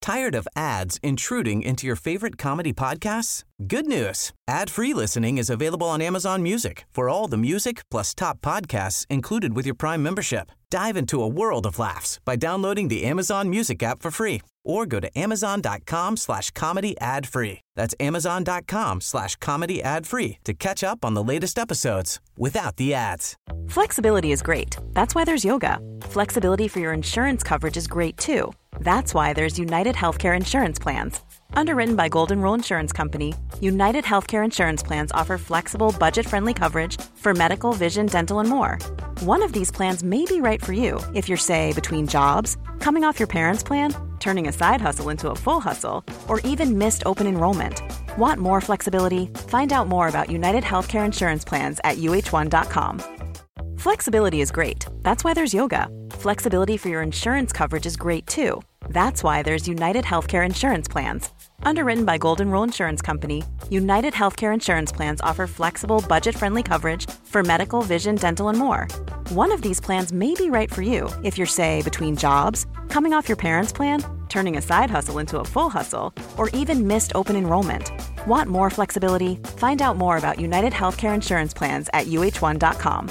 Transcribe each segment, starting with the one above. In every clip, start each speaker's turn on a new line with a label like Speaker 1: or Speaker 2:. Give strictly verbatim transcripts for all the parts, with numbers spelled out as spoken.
Speaker 1: Tired of ads intruding into your favorite comedy podcasts? Good news. Ad-free listening is available on Amazon Music for all the music plus top podcasts included with your Prime membership. Dive into a world of laughs by downloading the Amazon Music app for free or go to amazon.com slash comedy ad free. That's amazon.com slash comedy ad free to catch up on the latest episodes without the ads.
Speaker 2: Flexibility is great. That's why there's yoga. Flexibility for your insurance coverage is great too. That's why there's United Healthcare Insurance Plans. Underwritten by Golden Rule Insurance Company, United Healthcare Insurance Plans offer flexible, budget-friendly coverage for medical, vision, dental, and more. One of these plans may be right for you if you're, say, between jobs, coming off your parents' plan, turning a side hustle into a full hustle, or even missed open enrollment. Want more flexibility? Find out more about United Healthcare Insurance Plans at U H one dot com. Flexibility is great. That's why there's yoga. Flexibility for your insurance coverage is great too. That's why there's United Healthcare Insurance Plans. Underwritten by Golden Rule Insurance Company, United Healthcare Insurance Plans offer flexible, budget-friendly coverage for medical, vision, dental, and more. One of these plans may be right for you if you're, say, between jobs, coming off your parents' plan, turning a side hustle into a full hustle, or even missed open enrollment. Want more flexibility? Find out more about United Healthcare Insurance Plans at U H one dot com.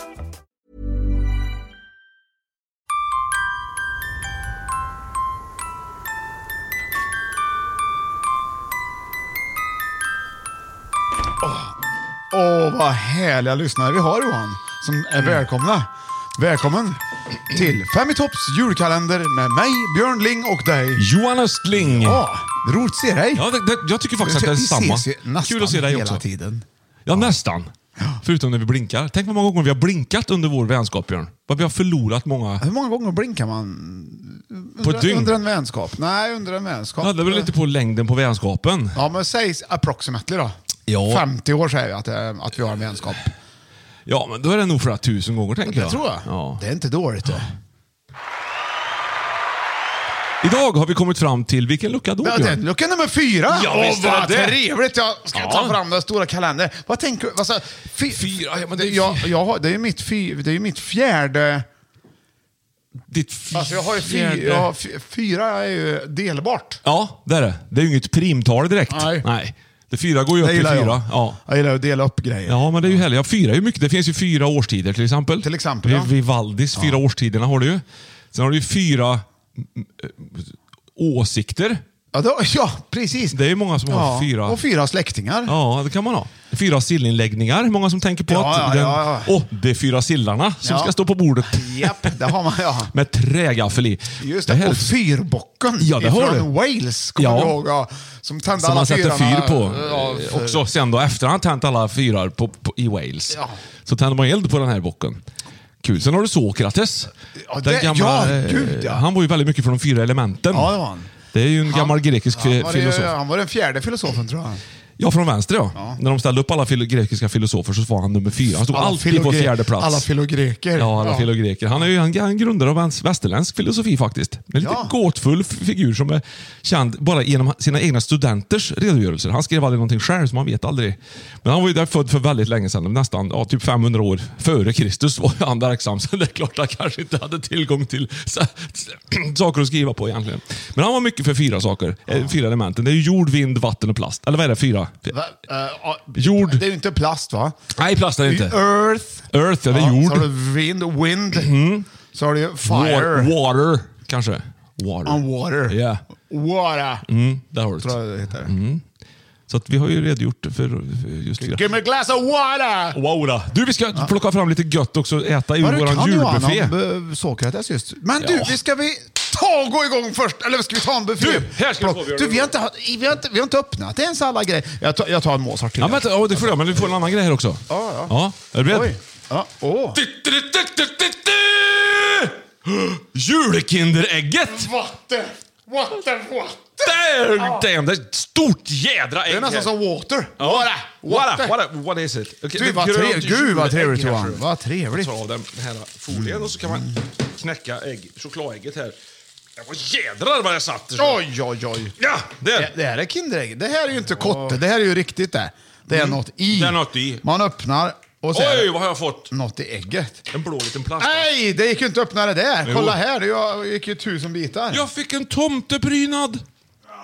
Speaker 3: Åh, oh, vad härliga lyssnare vi har, Johan, som är mm. välkomna. Välkommen till Fem i Topps julkalender med mig, Björn Ling, och dig,
Speaker 4: Johan Östling.
Speaker 3: Ja, roligt att se dig.
Speaker 4: Ja, det, det, jag tycker faktiskt att det är samma. Kul att se dig också.
Speaker 3: Tiden.
Speaker 4: Ja, ja, nästan. Ja. Förutom när vi blinkar. Tänk vad många gånger vi har blinkat under vår vänskap, Björn. Vad vi har förlorat många...
Speaker 3: Hur många gånger blinkar man under,
Speaker 4: på ett dygn?
Speaker 3: Under en vänskap? Nej, under en vänskap.
Speaker 4: Ja, det beror lite på längden på vänskapen.
Speaker 3: Ja, men säg approximately då. Ja. femtio år säger jag att, att vi har en vänskap.
Speaker 4: Ja, men då är det nog flera tusen gånger, tänker jag.
Speaker 3: Det tror jag.
Speaker 4: Ja.
Speaker 3: Det är inte dåligt. Ja.
Speaker 4: Idag har vi kommit fram till vilken lucka då?
Speaker 3: Ja, det är lucka nummer fyra.
Speaker 4: Ja,
Speaker 3: Åh,
Speaker 4: visst är
Speaker 3: vad
Speaker 4: det.
Speaker 3: trevligt. Jag ska
Speaker 4: Ja.
Speaker 3: ta fram den stora kalendern. Vad tänker du? Alltså, fy,
Speaker 4: fyra? Ja, men det, är
Speaker 3: jag, jag har, det är ju mitt, fy, det är ju mitt fjärde...
Speaker 4: Ditt fjärde...
Speaker 3: Alltså jag har ju fyra, jag, fyra är ju delbart.
Speaker 4: Ja, det är det. Det är ju inget primtal direkt.
Speaker 3: Nej.
Speaker 4: Nej. Det fyra går ju upp i fyra.
Speaker 3: Jag.
Speaker 4: Ja.
Speaker 3: jag gillar att dela upp grejer.
Speaker 4: Ja, men det är ju härligt. Ja, fyra är ju mycket. Det finns ju fyra årstider till exempel.
Speaker 3: Till exempel, ja.
Speaker 4: Vivaldis, fyra ja. årstiderna har du ju. Sen har du ju fyra åsikter.
Speaker 3: Ja, då, ja, precis.
Speaker 4: Det är ju många som ja. har fyra.
Speaker 3: Och fyra släktingar.
Speaker 4: Ja, det kan man ha. Fyra sillinläggningar. Många som tänker på
Speaker 3: ja,
Speaker 4: att...
Speaker 3: Ja,
Speaker 4: den,
Speaker 3: ja, ja.
Speaker 4: Oh, det är fyra sillarna som
Speaker 3: ja.
Speaker 4: ska stå på bordet.
Speaker 3: Japp, det har man, ja.
Speaker 4: Med trägaffel i.
Speaker 3: Just det, det och fyrbocken
Speaker 4: ja, det har
Speaker 3: från
Speaker 4: du.
Speaker 3: Wales, kommer ja. du ihåg? Ja. Som tände som alla
Speaker 4: man sätter
Speaker 3: fyrarna,
Speaker 4: fyr på.
Speaker 3: Ja, för...
Speaker 4: Också sen då, efter han tänt alla fyrar på, på, i Wales. Ja. Så tände man eld på den här bocken. Kul. Sen har du Sokrates.
Speaker 3: Ja, det, gamla, ja, gud, ja.
Speaker 4: Han var ju väldigt mycket från de fyra elementen.
Speaker 3: Ja, det var han.
Speaker 4: Det är ju en han, gammal grekisk
Speaker 3: han var
Speaker 4: filosof.
Speaker 3: Det, han var den fjärde filosofen, tror jag.
Speaker 4: Ja, från vänster ja. ja. När de ställde upp alla filo- grekiska filosofer så var han nummer fyra. Han stod alla alltid på fjärde plats.
Speaker 3: Alla filogreker.
Speaker 4: Ja, alla ja. filogreker. Han är ju en, en grundare av en västerländsk filosofi faktiskt. En lite ja. gåtfull figur som är känd bara genom sina egna studenters redogörelser. Han skrev aldrig någonting själv, så man vet aldrig. Men han var ju där född för väldigt länge sedan. Nästan ja, typ femhundra år före Kristus var han verksam. Så det är klart att han kanske inte hade tillgång till saker att skriva på egentligen. Men han var mycket för fyra saker. Ja. Fyra elementen. Det är ju jord, vind, vatten och plast. Eller vad är det? Fyra?
Speaker 3: Va? Uh, uh,
Speaker 4: jord.
Speaker 3: Det är ju inte plast, va?
Speaker 4: Nej, plast är det inte.
Speaker 3: Earth.
Speaker 4: Earth, ja, det är
Speaker 3: ja,
Speaker 4: jord.
Speaker 3: Så har du vind, wind.
Speaker 4: Mm.
Speaker 3: Så har du fire.
Speaker 4: Water, kanske. Water.
Speaker 3: On water.
Speaker 4: Yeah.
Speaker 3: Water.
Speaker 4: Mm, där har du
Speaker 3: tror jag det heter.
Speaker 4: Mm. Så att vi har ju redogjort för just fyra.
Speaker 3: Give me a glass of water!
Speaker 4: Wow, du, vi ska ja. plocka fram lite gött också och äta i vår julbuffé.
Speaker 3: Om Sokrates just. Men du, ja. vi ska vi ta och gå igång först. Eller ska vi ta en buffé?
Speaker 4: Du, här ska vi,
Speaker 3: du, vi, har inte, vi, har inte, vi har inte öppnat ens alla grejer. Jag tar, jag tar en Mozart till.
Speaker 4: Ja, vänta, ja, det får jag, men du får en annan grej här också.
Speaker 3: Ja, ja.
Speaker 4: Ja, är du beredd?
Speaker 3: Oj. Ja, åh.
Speaker 4: Julekinderägget!
Speaker 3: What the, what the, what?
Speaker 4: Damn, damn, det är ett stort jädra ägg.
Speaker 3: Det är nästan som water.
Speaker 4: Ja. What, what, what, what is it? Okay,
Speaker 3: du, vad trevligt. Gud, vad trevligt, Johan. Vad trevligt.
Speaker 4: Ta av den här folien mm. och så kan man knäcka ägg, chokladägget här. Vad jädrar vad jag satt det.
Speaker 3: Oj, oj, oj.
Speaker 4: Ja, det,
Speaker 3: det, det här är kinderägg. Det här är ju inte kotte. Det här är ju riktigt det. Det är mm. något i.
Speaker 4: Det är något i.
Speaker 3: Man öppnar och så
Speaker 4: oj, vad har jag fått?
Speaker 3: Något i ägget.
Speaker 4: En blå liten plast.
Speaker 3: Nej, det gick ju inte att öppna det där. Jo. Kolla här, det gick ju tusen bitar.
Speaker 4: Jag fick en tomteprydnad.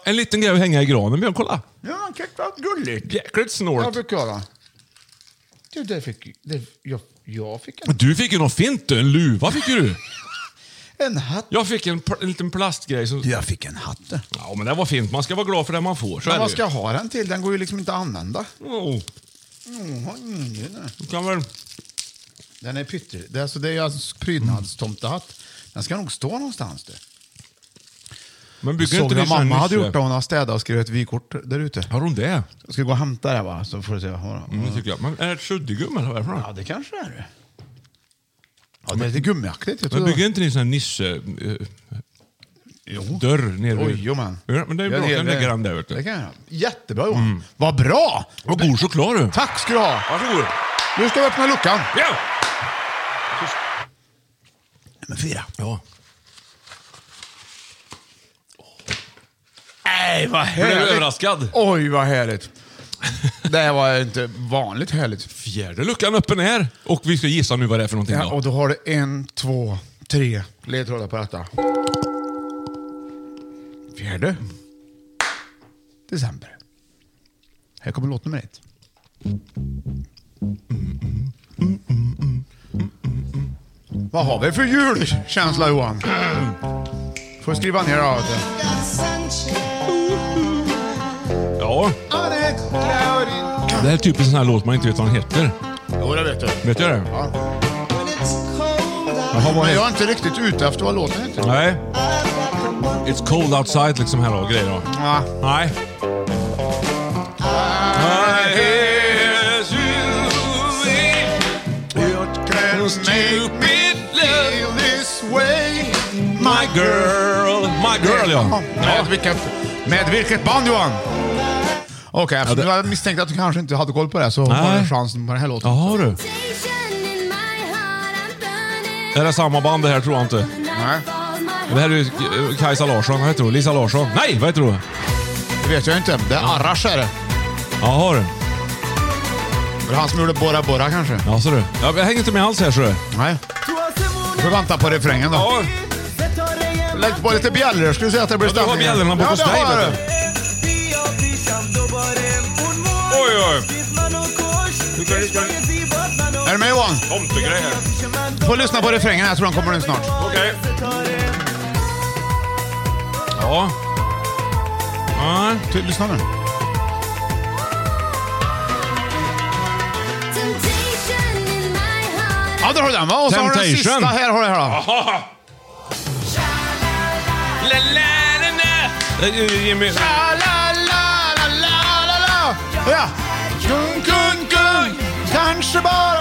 Speaker 4: en liten grej att hänga i granen, Björn. Kolla.
Speaker 3: Ja, vad gulligt.
Speaker 4: Jäkligt snort.
Speaker 3: Jag fick höra. Du, det fick... Det, jag, jag fick en...
Speaker 4: Du fick ju något fint, en luva fick ju du.
Speaker 3: En hatt.
Speaker 4: Jag fick en, en liten plastgrej. Som...
Speaker 3: Jag fick en hatt.
Speaker 4: Ja, men det var fint. Man ska vara glad för det man får. Så
Speaker 3: men
Speaker 4: är
Speaker 3: vad
Speaker 4: det
Speaker 3: ska jag ha den till? Den går ju liksom inte att använda.
Speaker 4: Oh.
Speaker 3: Mm,
Speaker 4: Du kan väl...
Speaker 3: Den är pytter. Det är, alltså, det är alltså prydnadstomtehatt. Den ska nog stå någonstans. Det.
Speaker 4: Men bygger
Speaker 3: såg
Speaker 4: inte
Speaker 3: när
Speaker 4: ni sån
Speaker 3: mamma hade
Speaker 4: nysse?
Speaker 3: gjort det. Hon har städat och skrivit ett vykort där ute.
Speaker 4: Har hon det?
Speaker 3: Jag ska gå och hämta det, va? Så får du se.
Speaker 4: Mm, det tycker jag. Men är det ett suddgum eller vad är det för något?
Speaker 3: Ja, det kanske är det. Ja, det är lite gummiaktigt. Jag
Speaker 4: Men
Speaker 3: tror
Speaker 4: bygger inte ni sån här nisse... Uh,
Speaker 3: jo.
Speaker 4: Dörr ner vid...
Speaker 3: Oj, jo, man.
Speaker 4: Ja, men det är bra.
Speaker 3: Ja,
Speaker 4: kan lägga den där, vet du.
Speaker 3: Det kan jag. Jättebra, Johan. Mm. Vad bra!
Speaker 4: Och god choklad, du.
Speaker 3: Tack ska du ha.
Speaker 4: Varsågod.
Speaker 3: Nu ska vi öppna luckan.
Speaker 4: Ja!
Speaker 3: Nummer fyra.
Speaker 4: Ja.
Speaker 3: Nej, vad
Speaker 4: Blev
Speaker 3: härligt.
Speaker 4: du överraskad?
Speaker 3: Oj, vad härligt. Det här var inte vanligt härligt.
Speaker 4: Fjärde luckan öppen här. Och vi ska gissa nu vad det är för någonting.
Speaker 3: Ja,
Speaker 4: då.
Speaker 3: och då har du en, två, tre ledtrådar på detta. Fjärde december. Här kommer låt nummer ett. Vad har vi för julkänsla, Johan? Får skriva ner det.
Speaker 4: Ja. Det här är typ en sån här låt man inte vet vad den heter.
Speaker 3: Jo, det vet du.
Speaker 4: Vet jag det?
Speaker 3: Ja.
Speaker 4: Jaha, vad
Speaker 3: Men
Speaker 4: heter...
Speaker 3: jag är inte riktigt ute efter vad låten heter.
Speaker 4: Nej. It's cold outside liksom här då, grejer då.
Speaker 3: Ja.
Speaker 4: Nej. I guess you
Speaker 3: feel this way.
Speaker 4: My girl. My girl, ja.
Speaker 3: Med vilket, med vilket band, Johan? Okej, okay, eftersom
Speaker 4: Ja, det...
Speaker 3: jag misstänkte att du kanske inte hade koll på det, så Nej. har du chansen på den här låten.
Speaker 4: Jaha, du. Är det samma band det här, tror jag inte.
Speaker 3: Nej.
Speaker 4: Det här är ju Kajsa Larsson, vad heter du? Lisa Larsson. Nej, vad heter du?
Speaker 3: Det vet jag inte. Det är Arash, är det.
Speaker 4: Jaha, du.
Speaker 3: Det är han som gjorde Bora Bora, kanske.
Speaker 4: Ja, så du. Jag hänger inte med alls här, så du.
Speaker 3: Nej. Du får vänta på refrängen då.
Speaker 4: Ja.
Speaker 3: Lägg på lite bjällror, skulle du säga att det blir stämning.
Speaker 4: Ja, du har bjällorna bort hos
Speaker 3: ja,
Speaker 4: dig, vet du. Oj, oj.
Speaker 3: Är du med, Johan?
Speaker 4: Tomtegrej här.
Speaker 3: Du får lyssna på refrängen, jag tror den kommer nu snart.
Speaker 4: Okej. Okay. Ja. Ja.
Speaker 3: Ty, lyssna nu. Ja, där har du den, va? Och så har du den sista. Här har du här då.
Speaker 4: Aha. La, la, la, la. Jimmy.
Speaker 3: La, la, la, la, la, la, la. Ja. Gung, gung, gung. Kanske bara...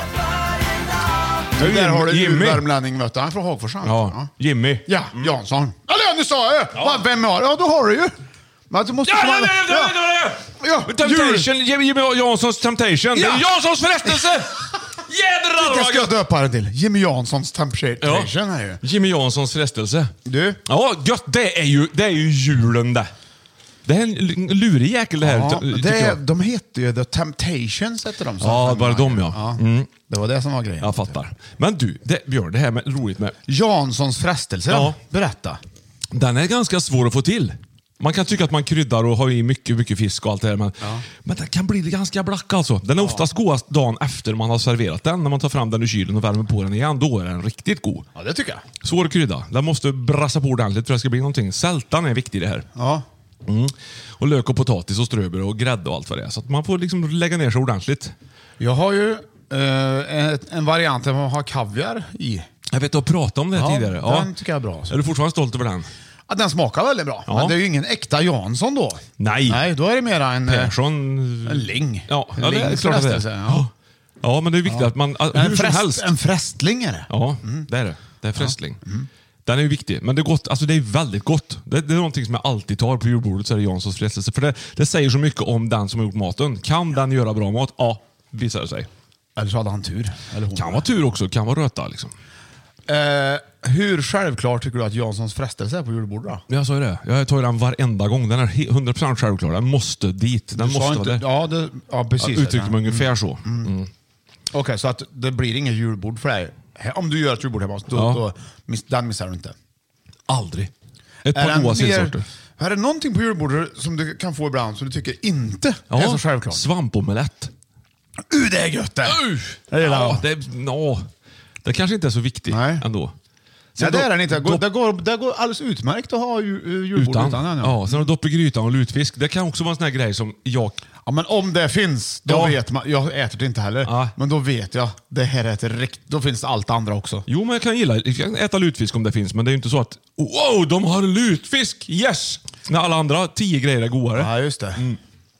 Speaker 3: Där har du
Speaker 4: Jimmy.
Speaker 3: Värmlänning, vet du. Han är från Hagfors.
Speaker 4: Ja. ja, Jimmy.
Speaker 3: Ja, Jansson. Eller nu sa jag. Ja. Vem är det? Ja, då har du ju. Men du måste...
Speaker 4: Ja, ja, ja, ja, ja, ja.
Speaker 3: Ja,
Speaker 4: Temptation, Jimmy Janssons Temptation.
Speaker 3: Ja.
Speaker 4: Janssons frestelse. Jädrar!
Speaker 3: Jag ska döpa den till Jimmy Janssons Temptation.
Speaker 4: Ja.
Speaker 3: Här ju.
Speaker 4: Jimmy Janssons frestelse.
Speaker 3: Du?
Speaker 4: Ja, gött. Det är ju, det är ju julen det. Det är en lurig jäkel det här.
Speaker 3: Ja,
Speaker 4: ty-
Speaker 3: det,
Speaker 4: jag.
Speaker 3: de heter ju The Temptations, heter de.
Speaker 4: Ja, bara de, ja.
Speaker 3: ja.
Speaker 4: Mm.
Speaker 3: Det var det som var grejen.
Speaker 4: Jag fattar. Men du, det, Björn, det här med roligt med...
Speaker 3: Janssons frestelse,
Speaker 4: Ja.
Speaker 3: berätta.
Speaker 4: Den är ganska svår att få till. Man kan tycka att man kryddar och har i mycket, mycket fisk och allt det här. Men,
Speaker 3: Ja.
Speaker 4: men den kan bli ganska black alltså. Den är oftast godast dagen efter man har serverat den. När man tar fram den ur kylen och värmer på den igen, då är den riktigt god.
Speaker 3: Ja, det tycker jag.
Speaker 4: Svår att krydda. Den måste brassa på ordentligt för att det ska bli någonting. Sältan är viktig det här.
Speaker 3: Ja.
Speaker 4: Mm. Och lök och potatis och ströber och grädde och allt vad det är. Så att man får liksom lägga ner sig ordentligt.
Speaker 3: Jag har ju eh, en variant där man har kaviar i.
Speaker 4: Jag vet, du har pratat om det här
Speaker 3: Ja,
Speaker 4: tidigare.
Speaker 3: den tycker jag är bra.
Speaker 4: Är du fortfarande stolt över den?
Speaker 3: Ja, den smakar väldigt bra.
Speaker 4: Ja.
Speaker 3: Men det är ju ingen äkta Jansson då.
Speaker 4: Nej.
Speaker 3: Nej, då är det mera en...
Speaker 4: Persson...
Speaker 3: En ling.
Speaker 4: Ja,
Speaker 3: en
Speaker 4: ja det är
Speaker 3: lings
Speaker 4: klart att det är.
Speaker 3: frestelse,
Speaker 4: Ja. Ja, men det är viktigt att man... Hur
Speaker 3: En,
Speaker 4: som
Speaker 3: frest,
Speaker 4: helst.
Speaker 3: en frästling är det.
Speaker 4: Ja, det är det. Det är frästling. Den är ju viktig, men det är gott. Alltså det är väldigt gott. Det, det är någonting som jag alltid tar på julbordet, så är det Janssons frestelse. För det, det säger så mycket om den som har gjort maten. Kan den göra bra mat? Ja, visar det sig.
Speaker 3: Eller så hade han tur. Eller hon.
Speaker 4: Kan vara tur också, kan vara röta liksom.
Speaker 3: Eh, hur självklart tycker du att Janssons frestelse är på julbordet då?
Speaker 4: Jag sa ju det. Jag tar ju den varenda gång. Den är he- hundra procent självklar. Den måste dit. Den
Speaker 3: Du sa
Speaker 4: måste
Speaker 3: inte,
Speaker 4: vara där.
Speaker 3: ja, det, ja, precis.
Speaker 4: Jag uttrycker mig ungefär så. Mm.
Speaker 3: Okej, så att det blir inget julbord för dig. He- Om du gör ett julbord hemma, då,
Speaker 4: Ja.
Speaker 3: då miss, den missar du inte.
Speaker 4: Aldrig. Ett
Speaker 3: Är
Speaker 4: par
Speaker 3: den
Speaker 4: goda
Speaker 3: mer,
Speaker 4: sillsorter.
Speaker 3: Här är någonting på julbordet som du kan få ibland som du tycker inte
Speaker 4: Ja,
Speaker 3: är så självklart.
Speaker 4: svampomelett.
Speaker 3: Uh, det är gött det!
Speaker 4: Uh,
Speaker 3: det,
Speaker 4: ja, det, no, det kanske inte är så viktigt
Speaker 3: Nej.
Speaker 4: ändå.
Speaker 3: Ja, det är den inte. Det går,
Speaker 4: dopp,
Speaker 3: det, går, det går alldeles utmärkt att ha ju- julbord utan,
Speaker 4: utan.
Speaker 3: den. Ja.
Speaker 4: Ja, sen har dopp i grytan och lutfisk. Det kan också vara en sån här grej som jag...
Speaker 3: Ja, men om det finns, då
Speaker 4: Ja.
Speaker 3: vet man. Jag äter det inte heller.
Speaker 4: Ja.
Speaker 3: Men då vet jag, det här är ett rikt. Då finns det allt andra också.
Speaker 4: Jo, men jag kan gilla jag kan äta lutfisk om det finns, men det är ju inte så att wow, de har lutfisk! Yes! När alla andra tio grejer är godare.
Speaker 3: Ja, just det.
Speaker 4: Mm.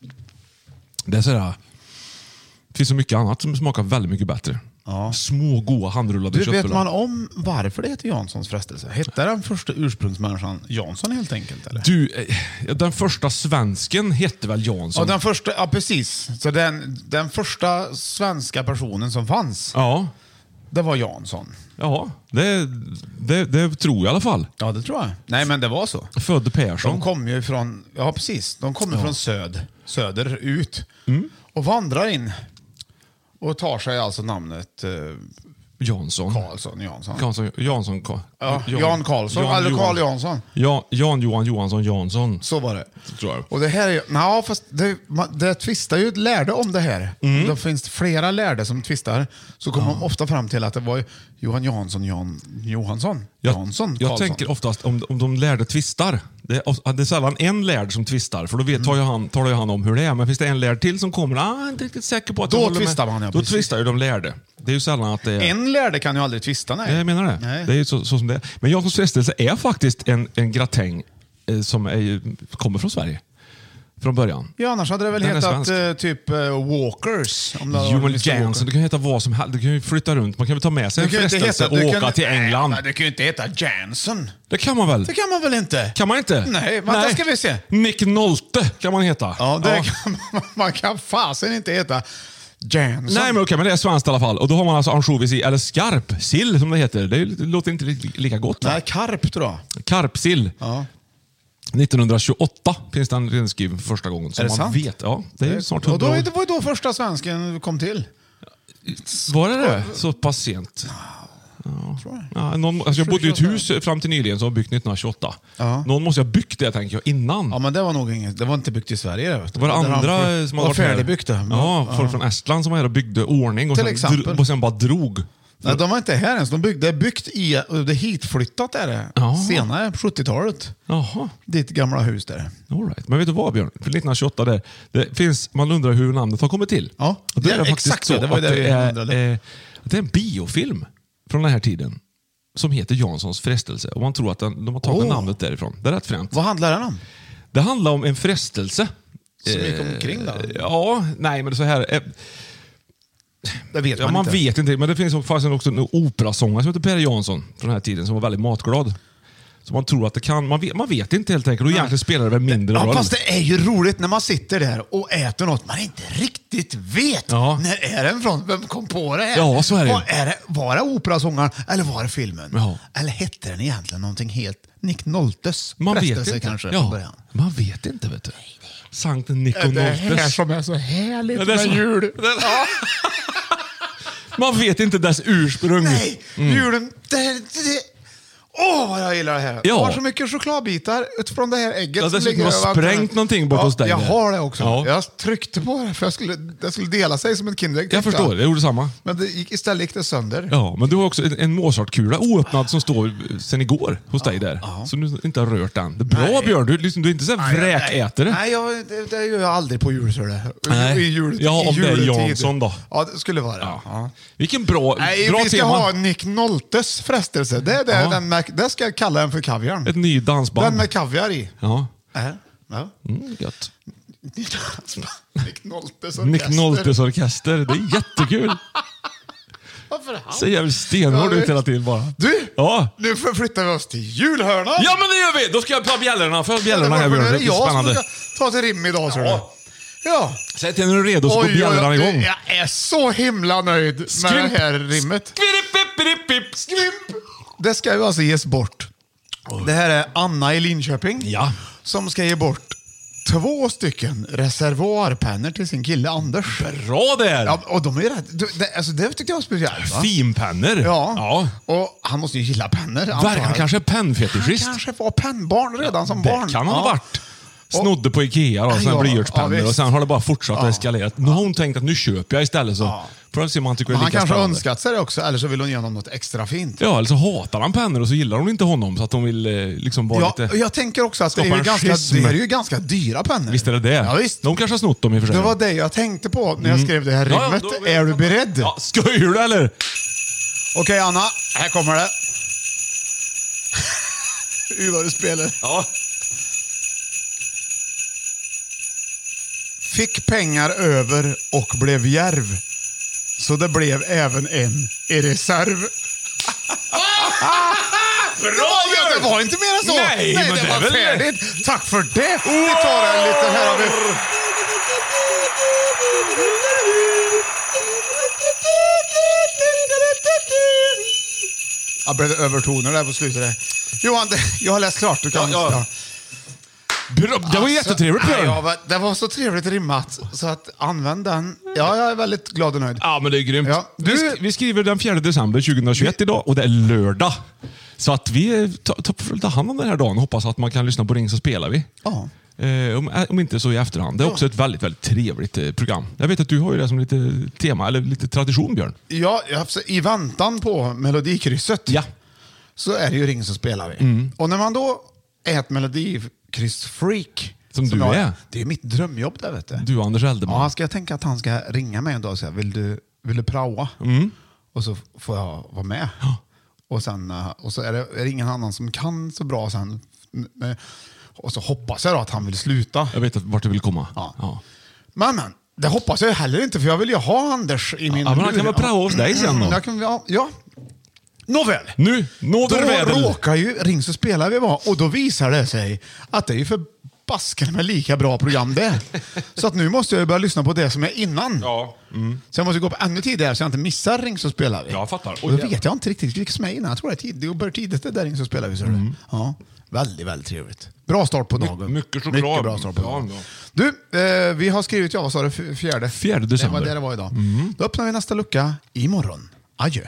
Speaker 4: Det är sådär... Det finns så mycket annat som smakar väldigt mycket bättre.
Speaker 3: Ja.
Speaker 4: Små, goda, handrullade
Speaker 3: Du,
Speaker 4: köttbullar.
Speaker 3: vet man om varför det heter Janssons frestelse? Hette den första ursprungsmänniskan Jansson helt enkelt? Eller?
Speaker 4: Du, eh, den första svensken hette väl Jansson?
Speaker 3: Ja, den första, ja, precis. Så den, den första svenska personen som fanns,
Speaker 4: Ja,
Speaker 3: det var Jansson.
Speaker 4: ja det, det, det tror jag i alla fall.
Speaker 3: Ja, det tror jag. Nej, men det var så.
Speaker 4: Född Persson.
Speaker 3: De kom ju från, ja precis, de kommer från söd, söder ut och vandrar in och tar sig alltså namnet eh,
Speaker 4: Jansson.
Speaker 3: Karlsson Jansson.
Speaker 4: Jansson, Jansson Ka-
Speaker 3: Ja, Jan Karlsson,
Speaker 4: Jan
Speaker 3: eller
Speaker 4: Johan-
Speaker 3: Karl Jansson.
Speaker 4: Ja, Jan Johan Johansson Jansson.
Speaker 3: Så var det.
Speaker 4: Tror jag.
Speaker 3: Och det här är ju, ja, fast det, man- det tvistar ju ett lärde om det här.
Speaker 4: Mm.
Speaker 3: Det finns flera lärde som tvistar. Så kommer man ofta fram till att det var Johan Jansson, Jan Johansson.
Speaker 4: Jag,
Speaker 3: Jansson,
Speaker 4: jag
Speaker 3: Karlsson.
Speaker 4: tänker oftast om, om de lärde tvistar. Det är, of- det är sällan en lärd som tvistar, för då vet, tar, ju han, tar ju han om hur det är. Men finns det en lärd till som kommer, ah, jag är inte riktigt säker på att
Speaker 3: Då
Speaker 4: jag håller
Speaker 3: tvistar
Speaker 4: med.
Speaker 3: man, ja,
Speaker 4: Då
Speaker 3: precis.
Speaker 4: tvistar ju de lärde. Det är ju sällan att det är...
Speaker 3: En lärde kan ju aldrig tvista, nej.
Speaker 4: Jag menar det.
Speaker 3: Nej.
Speaker 4: Det är ju så, så som det är. Men Janssons frestelse är faktiskt en, en gratäng eh, som är, kommer från Sverige. Från början.
Speaker 3: Ja, annars hade det väl
Speaker 4: Den är
Speaker 3: hetat
Speaker 4: svensk.
Speaker 3: eh, typ eh, Walkers. Om det hade
Speaker 4: Jo,
Speaker 3: varit
Speaker 4: men
Speaker 3: mister
Speaker 4: Jansson,
Speaker 3: Walker.
Speaker 4: det kan ju heta vad som helst. Du kan ju flytta runt. Man kan väl ta med sig en
Speaker 3: Det kan ju inte
Speaker 4: frestelse
Speaker 3: heta-
Speaker 4: och
Speaker 3: det
Speaker 4: åka
Speaker 3: kan-
Speaker 4: till England.
Speaker 3: Nej, det kan ju inte heta Jansson.
Speaker 4: Det kan man väl?
Speaker 3: Det kan man väl inte?
Speaker 4: Kan man inte?
Speaker 3: Nej, vänta, ska vi se.
Speaker 4: Nick Nolte kan man heta.
Speaker 3: Ja, det Kan man, man kan fasen inte heta Jansson.
Speaker 4: Nej, men okej, men det är svenskt i alla fall. Och då har man alltså ansjovis i, eller skarp, sill som det heter. Det, är- det låter inte li- lika gott. Va?
Speaker 3: Nej, karp tror jag.
Speaker 4: Karpsill.
Speaker 3: Ja.
Speaker 4: nittonhundratjugoåtta finns den renskriven för första gången. Så
Speaker 3: Är det
Speaker 4: man
Speaker 3: sant?
Speaker 4: vet. Ja, det är ju snart
Speaker 3: Och då,
Speaker 4: hundra år.
Speaker 3: det var ju då första svensken kom till.
Speaker 4: Var det det? Så pass sent?
Speaker 3: Tror jag.
Speaker 4: Ja, någon, alltså jag bodde i ett hus fram till nyligen som var byggt nittonhundratjugoåtta.
Speaker 3: Ja.
Speaker 4: Någon måste ha byggt det, tänker jag, innan.
Speaker 3: Ja, men det var nog inget. Det var inte byggt i Sverige. Det, vet du.
Speaker 4: Var det
Speaker 3: Där han
Speaker 4: andra
Speaker 3: för-
Speaker 4: som
Speaker 3: var
Speaker 4: hade varit här?
Speaker 3: färdigbyggt det.
Speaker 4: Ja, folk från Estland som var här och byggde ordning och,
Speaker 3: Till
Speaker 4: sen,
Speaker 3: exempel.
Speaker 4: dro- och sen bara drog.
Speaker 3: Nej, de var inte här ens. De byggde, det är byggt i, det är hitflyttat är det.
Speaker 4: Ja.
Speaker 3: Senare, på sjuttiotalet.
Speaker 4: Jaha,
Speaker 3: Ditt gamla hus där.
Speaker 4: all right. Men vet du vad, Björn? För nittonhundratjugoåtta där, det finns, man undrar hur namnet har kommit till.
Speaker 3: Ja,
Speaker 4: Och då är
Speaker 3: ja,
Speaker 4: det faktiskt
Speaker 3: exakt
Speaker 4: så
Speaker 3: det. Det var
Speaker 4: att
Speaker 3: ju det
Speaker 4: det
Speaker 3: vi
Speaker 4: är,
Speaker 3: undrade.
Speaker 4: eh, att det är en biofilm från den här tiden som heter Janssons frestelse. Och man tror att den, de har tagit
Speaker 3: Åh.
Speaker 4: namnet därifrån. Det är rätt fränt.
Speaker 3: Vad handlar den om?
Speaker 4: Det handlar om en frestelse.
Speaker 3: Som gick omkring då?
Speaker 4: Ja, nej men det är så här. eh,
Speaker 3: Det vet
Speaker 4: Ja,
Speaker 3: man,
Speaker 4: man
Speaker 3: inte.
Speaker 4: vet inte, men det finns faktiskt också en operasångare som heter Per Jansson från den här tiden som var väldigt matglad. Så man tror att det kan, man vet, man vet inte helt enkelt och egentligen spelar det väl mindre
Speaker 3: Ja,
Speaker 4: roll.
Speaker 3: fast det är ju roligt när man sitter där och äter något man inte riktigt vet.
Speaker 4: Ja.
Speaker 3: När är den från? Vem kom på det här?
Speaker 4: Ja, så är det.
Speaker 3: Var, är det, var det operasångaren eller var det filmen?
Speaker 4: Ja.
Speaker 3: Eller hette den egentligen någonting helt Nick Noltes
Speaker 4: Man vet
Speaker 3: frestelse
Speaker 4: inte.
Speaker 3: kanske från
Speaker 4: Ja,
Speaker 3: början?
Speaker 4: man vet inte, vet du. Sankt Nico
Speaker 3: Det här
Speaker 4: Noltes.
Speaker 3: som är så härligt
Speaker 4: Ja, det är
Speaker 3: med
Speaker 4: så-
Speaker 3: jul.
Speaker 4: Det- Man vet inte dess ursprung.
Speaker 3: Nej, julen... Det, det, åh, vad jag gillar det här.
Speaker 4: Ja.
Speaker 3: Jag har så mycket chokladbitar utifrån det här ägget.
Speaker 4: Ja,
Speaker 3: som
Speaker 4: dessutom
Speaker 3: ligger
Speaker 4: har
Speaker 3: över
Speaker 4: sprängt
Speaker 3: allt.
Speaker 4: någonting bort
Speaker 3: ja,
Speaker 4: hos dig
Speaker 3: Jag
Speaker 4: där.
Speaker 3: har det också.
Speaker 4: Ja.
Speaker 3: Jag tryckte på det för jag skulle, det skulle dela sig som ett Kinderägg.
Speaker 4: Jag
Speaker 3: tänkte
Speaker 4: förstår, jag gjorde samma.
Speaker 3: Men det gick, istället gick det sönder.
Speaker 4: Ja, men du har också en, en Mozartkula oöppnad som står sen igår hos dig där. Så du inte har rört den. Det är bra,
Speaker 3: Nej.
Speaker 4: Björn. Du, liksom, du är inte så här vräkätare.
Speaker 3: Nej, jag, det, det gör jag aldrig på jul. Så det.
Speaker 4: Nej.
Speaker 3: I jul,
Speaker 4: Ja,
Speaker 3: i
Speaker 4: om det är
Speaker 3: juletid.
Speaker 4: Jansson då.
Speaker 3: Ja, det skulle vara det.
Speaker 4: Ja.
Speaker 3: Ja.
Speaker 4: Vilken bra,
Speaker 3: Nej,
Speaker 4: bra
Speaker 3: vi ska
Speaker 4: tema.
Speaker 3: ha Nick Noltes frestelse. Det, är det,
Speaker 4: Ja.
Speaker 3: den med, det ska jag kalla den för kaviarn.
Speaker 4: Ett ny dansband.
Speaker 3: Den med kaviar i.
Speaker 4: Ja,
Speaker 3: Äh, ja.
Speaker 4: mm, gött.
Speaker 3: Nick Noltes orkester.
Speaker 4: Nick Noltes orkester. Det är jättekul.
Speaker 3: Varför han?
Speaker 4: Ser jävligt stenhård
Speaker 3: Ja,
Speaker 4: ut hela tiden bara.
Speaker 3: Du,
Speaker 4: Ja.
Speaker 3: nu förflyttar vi oss till julhörnan.
Speaker 4: Ja, men det gör vi! Då ska jag ta bjällrorna. För bjällrorna här, Björn.
Speaker 3: Det
Speaker 4: Det
Speaker 3: är
Speaker 4: är
Speaker 3: jag som
Speaker 4: spännande.
Speaker 3: ska ta till rim idag, ser du.
Speaker 4: Ja.
Speaker 3: Ja.
Speaker 4: Säg till när du är redo så går bjällrorna igång.
Speaker 3: Jag är så himla nöjd med
Speaker 4: Skrimp.
Speaker 3: det här rimmet.
Speaker 4: Skviripippiripipp.
Speaker 3: Skrimp. Det ska ju alltså ges bort. Det här är Anna i Linköping
Speaker 4: Ja.
Speaker 3: som ska ge bort två stycken reservoarpennor till sin kille Anders.
Speaker 4: Bra där!
Speaker 3: Ja, och de är rätt, det, alltså det tyckte jag var speciellt, va?
Speaker 4: Finpennor.
Speaker 3: Ja.
Speaker 4: ja.
Speaker 3: Och han måste ju gilla pennor.
Speaker 4: Verkar han kanske är pennfetischist.
Speaker 3: Han kanske var pennbarn redan som
Speaker 4: det
Speaker 3: barn.
Speaker 4: kan han ha
Speaker 3: Ja.
Speaker 4: varit. Snodde på Ikea och sen
Speaker 3: Ja,
Speaker 4: blyertspennor
Speaker 3: ja,
Speaker 4: och sen har det bara fortsatt
Speaker 3: Ja.
Speaker 4: att eskalera. Nu har hon tänkt att nu köper jag istället så
Speaker 3: Ja.
Speaker 4: får jag se om han tycker
Speaker 3: Men
Speaker 4: det är
Speaker 3: han
Speaker 4: lika
Speaker 3: kanske
Speaker 4: spännande.
Speaker 3: önskat sig det också, eller så vill hon ge honom något extra fint.
Speaker 4: Ja, eller så hatar han pennor och så gillar hon inte honom så att hon vill eh, liksom vara
Speaker 3: Ja,
Speaker 4: lite...
Speaker 3: och jag tänker också att det är,
Speaker 4: skapa
Speaker 3: ju
Speaker 4: en
Speaker 3: ganska,
Speaker 4: schism.
Speaker 3: det är ju ganska dyra pennor.
Speaker 4: Visst är det det?
Speaker 3: Ja, visst.
Speaker 4: De kanske har snott dem i och för sig.
Speaker 3: Det var det jag tänkte på när jag skrev det här
Speaker 4: Ja, ja,
Speaker 3: rimmet.
Speaker 4: då-
Speaker 3: Är du beredd?
Speaker 4: Ja, skojar du eller?
Speaker 3: Okej Anna, här kommer det. Hur var det spelet?
Speaker 4: Ja.
Speaker 3: Fick pengar över och blev järv. Så det blev även en i reserv.
Speaker 4: Bra,
Speaker 3: Ja, det var inte mer än så.
Speaker 4: Nej, men
Speaker 3: det
Speaker 4: det
Speaker 3: var
Speaker 4: är väl-
Speaker 3: färdigt. Tack för det. Vi tar en liten här. Har vi... Jag blev övertoner där på slutet. Johan, det, jag har läst klart. Du kan...
Speaker 4: Ja, ja. Bra. Det var jättetrevligt.
Speaker 3: Nej,
Speaker 4: Björn.
Speaker 3: ja, va- det var så trevligt rimmat. Så att använd den. Ja, jag är väldigt glad och nöjd.
Speaker 4: Ja, men det är grymt.
Speaker 3: Ja,
Speaker 4: vi,
Speaker 3: du-
Speaker 4: sk- vi skriver den fjärde december tjugohundratjugoett idag och det är lördag. Så att vi tar ta, ta, ta hand om den här dagen och hoppas att man kan lyssna på Ring så spelar vi.
Speaker 3: Ja.
Speaker 4: Eh, om, om inte så i efterhand. Det är också ett väldigt, väldigt trevligt eh, program. Jag vet att du har ju det som lite tema, eller lite tradition, Björn.
Speaker 3: Ja, jag- i väntan på Melodikrysset
Speaker 4: Ja.
Speaker 3: så är det ju Ring så spelar vi. Och när man då är ett Melodikryss-freak
Speaker 4: Som du
Speaker 3: jag,
Speaker 4: är.
Speaker 3: Det är mitt drömjobb där, vet du.
Speaker 4: Du, Anders Eldeman.
Speaker 3: Ja, ska jag tänka att han ska ringa mig en dag och säga, vill du, vill du praoa? Och så får jag vara med. Och, sen, eh, och så är det, är det ingen annan som kan så bra sen. Eh, Och så hoppas jag då att han vill sluta.
Speaker 4: Jag vet att vart du vill komma.
Speaker 3: Ja.
Speaker 4: Ja.
Speaker 3: Men, men, det hoppas jag heller inte, för jag vill ju ha Anders i min
Speaker 4: Ja, men han kan
Speaker 3: lur.
Speaker 4: väl praoa hos dig sen då?
Speaker 3: Jag kan, ja, ja. Nåväl.
Speaker 4: Nu, nå
Speaker 3: Då
Speaker 4: väl.
Speaker 3: råkar ju Ring så spelar vi vara, och då visar det sig att det är ju för basken med lika bra program det. Så att nu måste jag börja lyssna på det som är innan.
Speaker 4: Ja. Mm.
Speaker 3: Så jag måste gå på ännu tidigare så jag inte missar Ring så spelar vi.
Speaker 4: Jag fattar.
Speaker 3: Och
Speaker 4: Oj,
Speaker 3: då
Speaker 4: jävlar.
Speaker 3: vet jag inte riktigt vilka som är innan. Jag tror det är tid. Det börjar tidigt det där Ring så spelar vi. Så mm. Ja, väldigt, väldigt trevligt. Bra start på dagen.
Speaker 4: mycket såklart.
Speaker 3: Mycket bra start på
Speaker 4: Ja,
Speaker 3: dagen.
Speaker 4: ja.
Speaker 3: Du, eh, vi har skrivit, ja vad sa du, F- fjärde?
Speaker 4: Fjärde december.
Speaker 3: Det var det det var idag. Då öppnar vi nästa lucka imorgon. Adjö.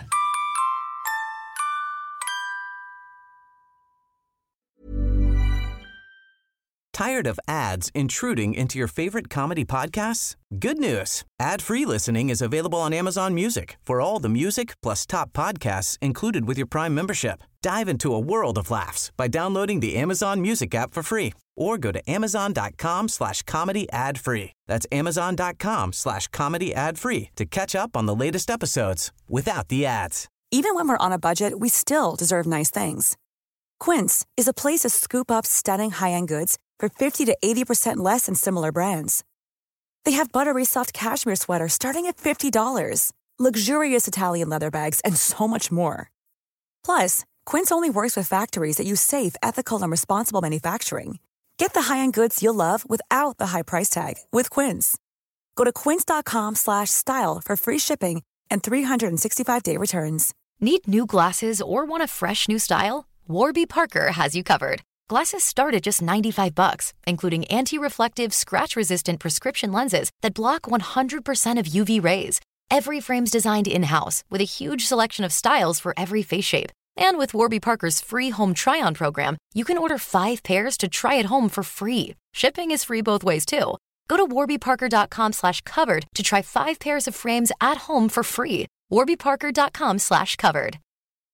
Speaker 1: Tired of ads intruding into your favorite comedy podcasts? Good news. Ad-free listening is available on Amazon Music for all the music plus top podcasts included with your Prime membership. Dive into a world of laughs by downloading the Amazon Music app for free or go to amazon.com slash comedy ad free. That's amazon.com slash comedy ad free to catch up on the latest episodes without the ads.
Speaker 5: Even when we're on a budget, we still deserve nice things. Quince is a place to scoop up stunning high-end goods for fifty to eighty percent less than similar brands. They have buttery soft cashmere sweaters starting at fifty dollars, luxurious Italian leather bags, and so much more. Plus, Quince only works with factories that use safe, ethical, and responsible manufacturing. Get the high-end goods you'll love without the high price tag with Quince. Go to quince.com slash style for free shipping and three sixty-five day returns.
Speaker 6: Need new glasses or want a fresh new style? Warby Parker has you covered. Glasses start at just ninety-five bucks, including anti-reflective, scratch-resistant prescription lenses that block one hundred percent of U V rays. Every frame's designed in-house with a huge selection of styles for every face shape. And with Warby Parker's free home try-on program, you can order five pairs to try at home for free. Shipping is free both ways, too. Go to warbyparker.com slash covered to try five pairs of frames at home for free. warbyparker.com slash covered.